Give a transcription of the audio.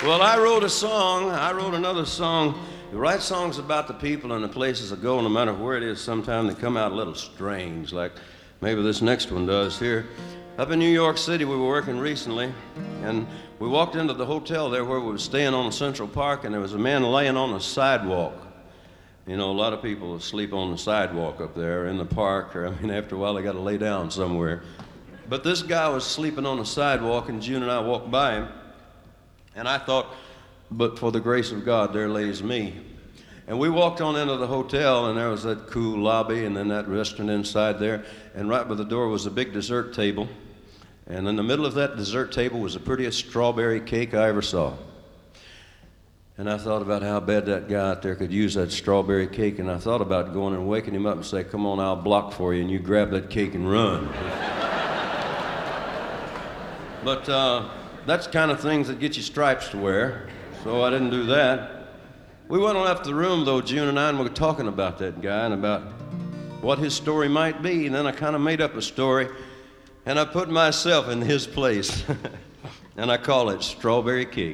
Well, I wrote a song. I wrote another song. You write songs about the people and the places that go, no matter where it is, sometimes they come out a little strange, like maybe this next one does here. Up in New York City, we were working recently, and we walked into the hotel there where we were staying on Central Park, and there was a man laying on the sidewalk. You know, a lot of people sleep on the sidewalk up there in the park, or, after a while they got to lay down somewhere. But this guy was sleeping on the sidewalk, and June and I walked by him, and I thought, but for the grace of God, there lays me. And we walked on into the hotel, and there was that cool lobby, and then that restaurant inside there, and right by the door was a big dessert table, and in the middle of that dessert table was the prettiest strawberry cake I ever saw. And I thought about how bad that guy out there could use that strawberry cake, and I thought about going and waking him up and say, come on, I'll block for you, and you grab that cake and run. But that's the kind of things that get you stripes to wear, so I didn't do that. We went and left the room, though, June and I, and we were talking about that guy and about what his story might be, and then I kind of made up a story, and I put myself in his place, and I call it Strawberry Cake.